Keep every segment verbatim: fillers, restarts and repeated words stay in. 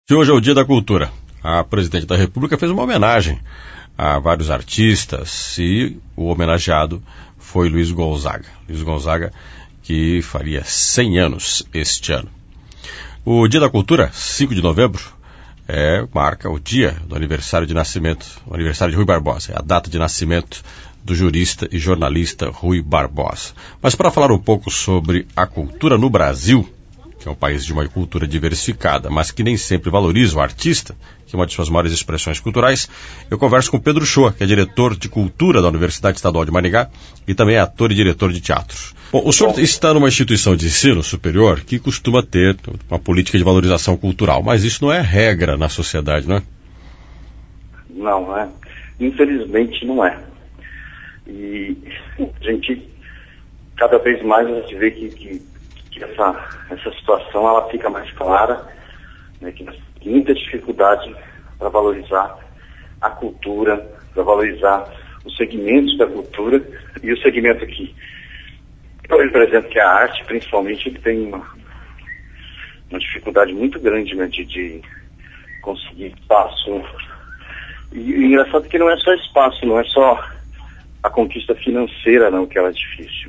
E hoje é o Dia da Cultura. A Presidente da República fez uma homenagem a vários artistas e o homenageado foi Luiz Gonzaga. Luiz Gonzaga, que faria cem anos este ano. O Dia da Cultura, cinco de novembro, é, marca o dia do aniversário de nascimento, o aniversário de Rui Barbosa, é a data de nascimento do jurista e jornalista Rui Barbosa. Mas para falar um pouco sobre a cultura no Brasil, que é um país de uma cultura diversificada, mas que nem sempre valoriza o artista, que é uma de suas maiores expressões culturais, eu converso com Pedro Shoa, que é diretor de cultura da Universidade Estadual de Maringá e também é ator e diretor de teatro. Bom, o senhor está numa instituição de ensino superior que costuma ter uma política de valorização cultural, mas isso não é regra na sociedade, não é? Não, é. Infelizmente não é. E a gente, cada vez mais a gente vê que, que que essa, essa situação ela fica mais clara, né, que nós temos muita dificuldade para valorizar a cultura, para valorizar os segmentos da cultura, e o segmento que eu represento, que é a arte, principalmente, ele tem uma, uma dificuldade muito grande, né, de, de conseguir espaço. E o engraçado é que não é só espaço, não é só a conquista financeira não, que ela é difícil.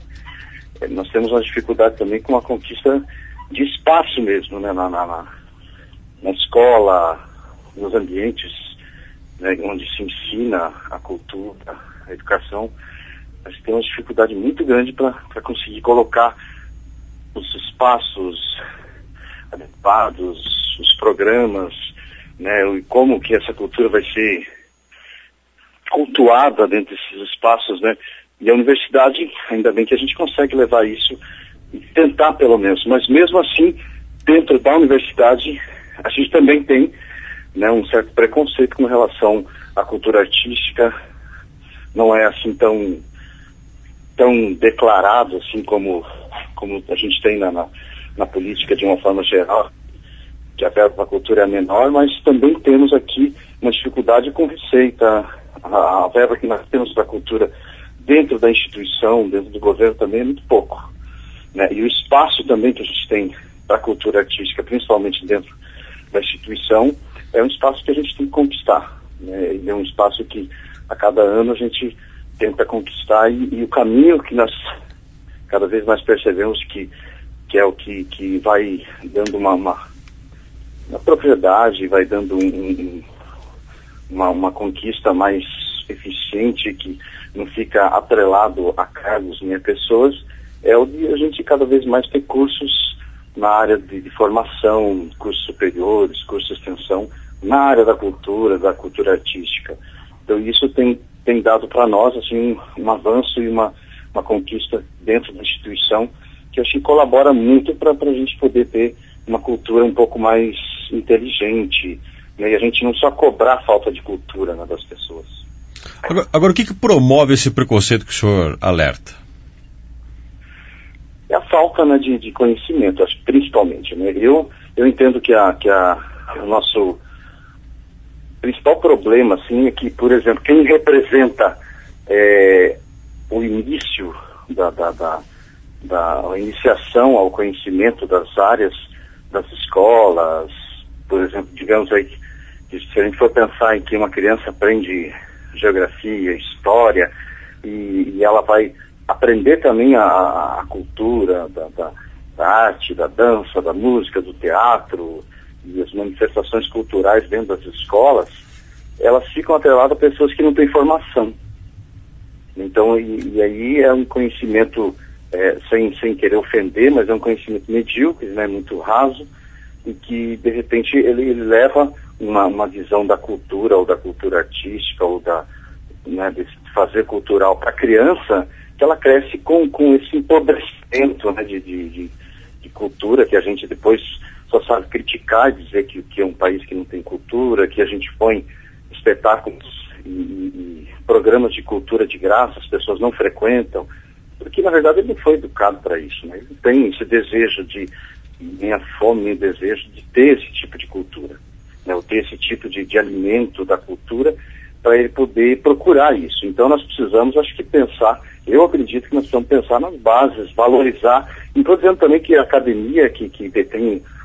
Nós temos uma dificuldade também com a conquista de espaço mesmo, né, na, na, na escola, nos ambientes, né, onde se ensina a cultura, a educação. Nós temos uma dificuldade muito grande para conseguir colocar os espaços adequados, os programas, né, e como que essa cultura vai ser cultuada dentro desses espaços, né. E a universidade, ainda bem que a gente consegue levar isso e tentar pelo menos, mas mesmo assim, dentro da universidade, a gente também tem, né, um certo preconceito com relação à cultura artística, não é assim tão, tão declarado assim como, como a gente tem na, na, na política de uma forma geral, que a verba para a cultura é menor, mas também temos aqui uma dificuldade com receita, a, a verba que nós temos para a cultura dentro da instituição, dentro do governo também é muito pouco, né? E o espaço também que a gente tem para a cultura artística, principalmente dentro da instituição, é um espaço que a gente tem que conquistar, né? E é um espaço que a cada ano a gente tenta conquistar e, e o caminho que nós cada vez mais percebemos que, que é o que, que vai dando uma, uma, uma propriedade, vai dando um, um, uma, uma conquista mais eficiente, que não fica atrelado a cargos nem a pessoas, é o de a gente cada vez mais ter cursos na área de, de formação, cursos superiores, cursos de extensão, na área da cultura, da cultura artística. Então isso tem, tem dado para nós assim, um, um avanço e uma, uma conquista dentro da instituição, que eu acho que colabora muito para a gente poder ter uma cultura um pouco mais inteligente, né? E a gente não só cobrar a falta de cultura, né, das pessoas. Agora, agora, o que, que promove esse preconceito que o senhor alerta? É a falta, né, de, de conhecimento, acho, principalmente. Né? Eu, eu entendo que, a, que a, o nosso principal problema assim, é que, por exemplo, quem representa é, o início da, da, da, da iniciação ao conhecimento das áreas das escolas, por exemplo, digamos aí, que se a gente for pensar em que uma criança aprende geografia, história, e, e ela vai aprender também a, a cultura da, da, da arte, da dança, da música, do teatro e as manifestações culturais dentro das escolas, elas ficam atreladas a pessoas que não têm formação. Então, e, e aí é um conhecimento, é, sem, sem querer ofender, mas é um conhecimento medíocre, né, muito raso, e que, de repente, ele, ele leva Uma, uma visão da cultura ou da cultura artística ou da, né, de fazer cultural para a criança, que ela cresce com, com esse empobrecimento, né, de, de, de, de cultura, que a gente depois só sabe criticar, dizer que, que é um país que não tem cultura, que a gente põe espetáculos e, e, e programas de cultura de graça, as pessoas não frequentam, porque na verdade ele não foi educado para isso, né? Ele tem esse desejo de, nem a fome, nem o desejo de ter esse tipo de cultura, né, ou ter esse tipo de, de alimento da cultura, para ele poder procurar isso. Então nós precisamos, acho que pensar, eu acredito que nós precisamos pensar nas bases, valorizar, e estou dizendo também que a academia, que, que detém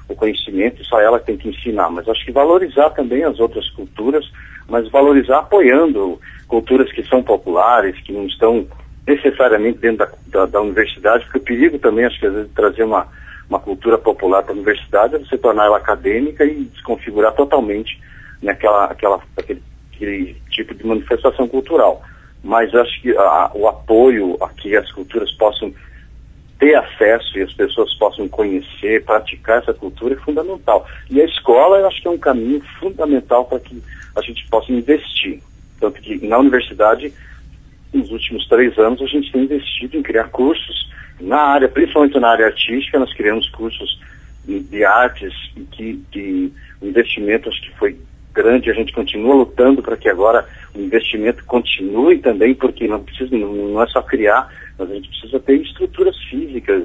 o conhecimento, só ela tem que ensinar, mas acho que valorizar também as outras culturas, mas valorizar apoiando culturas que são populares, que não estão necessariamente dentro da, da, da universidade, porque o perigo também, acho que às vezes, trazer uma, uma cultura popular para a universidade é você tornar ela acadêmica e desconfigurar totalmente naquela, aquela, aquele, aquele tipo de manifestação cultural. Mas acho que a, o apoio a que as culturas possam ter acesso e as pessoas possam conhecer, praticar essa cultura é fundamental. E a escola, eu acho que é um caminho fundamental para que a gente possa investir. Tanto que na universidade, nos últimos três anos, a gente tem investido em criar cursos na área, principalmente na área artística. Nós criamos cursos de, de artes e que, que o investimento acho que foi grande. A gente continua lutando para que agora o investimento continue também, porque não, precisa, não, não é só criar, mas a gente precisa ter estruturas físicas,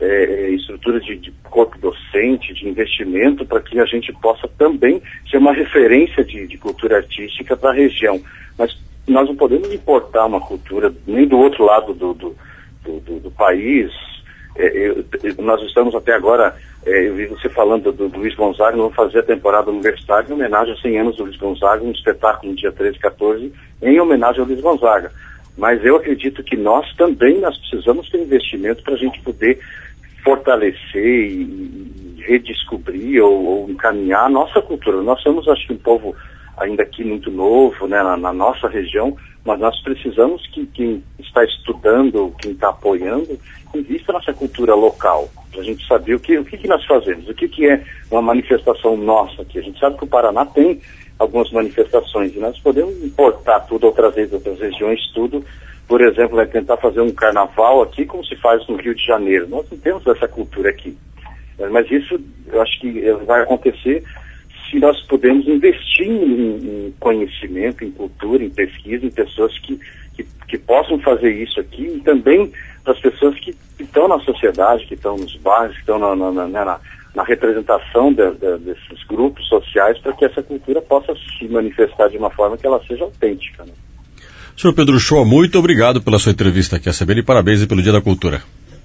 é, estruturas de, de corpo docente, de investimento, para que a gente possa também ser uma referência de, de cultura artística para a região. Mas nós não podemos importar uma cultura nem do outro lado do, do, do, do, do país. É, eu, nós estamos até agora, é, eu vi você falando do, do Luiz Gonzaga, nós vamos fazer a temporada universitária em homenagem a cem anos do Luiz Gonzaga, um espetáculo no dia treze e quatorze, em homenagem ao Luiz Gonzaga. Mas eu acredito que nós também nós precisamos ter investimento para a gente poder fortalecer e, e redescobrir ou, ou encaminhar a nossa cultura. Nós somos, acho que, um povo ainda aqui muito novo, né, na, na nossa região, mas nós precisamos que quem está estudando, quem está apoiando, invista nossa cultura local, para a gente saber o que, o que, que nós fazemos, o que, que é uma manifestação nossa aqui. A gente sabe que o Paraná tem algumas manifestações e nós podemos importar tudo ou trazer de outras regiões, tudo. Por exemplo, vai tentar fazer um carnaval aqui como se faz no Rio de Janeiro. Nós não temos essa cultura aqui. Mas isso, eu acho que vai acontecer se nós pudermos investir em, em conhecimento, em cultura, em pesquisa, em pessoas que, que, que possam fazer isso aqui e também para as pessoas que, que estão na sociedade, que estão nos bairros, que estão na, na, na, na, na representação de, de, desses grupos sociais, para que essa cultura possa se manifestar de uma forma que ela seja autêntica, né? senhor Pedro Shoa, muito obrigado pela sua entrevista aqui a C B N e parabéns pelo Dia da Cultura.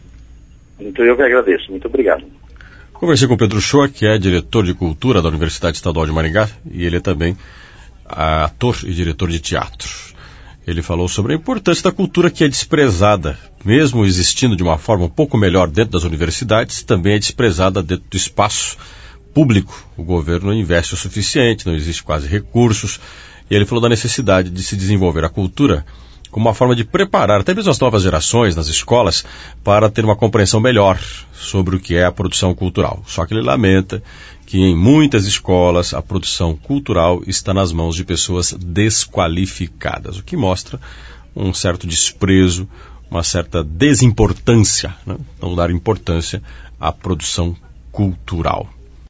Então eu que agradeço, muito obrigado. Conversei com o Pedro Shoa, que é diretor de cultura da Universidade Estadual de Maringá, e ele é também ator e diretor de teatro. Ele falou sobre a importância da cultura que é desprezada, mesmo existindo de uma forma um pouco melhor dentro das universidades, também é desprezada dentro do espaço público. O governo não investe o suficiente, não existe quase recursos, e ele falou da necessidade de se desenvolver a cultura como uma forma de preparar até mesmo as novas gerações nas escolas para ter uma compreensão melhor sobre o que é a produção cultural. Só que ele lamenta que em muitas escolas a produção cultural está nas mãos de pessoas desqualificadas, o que mostra um certo desprezo, uma certa desimportância, né? Não dar importância à produção cultural.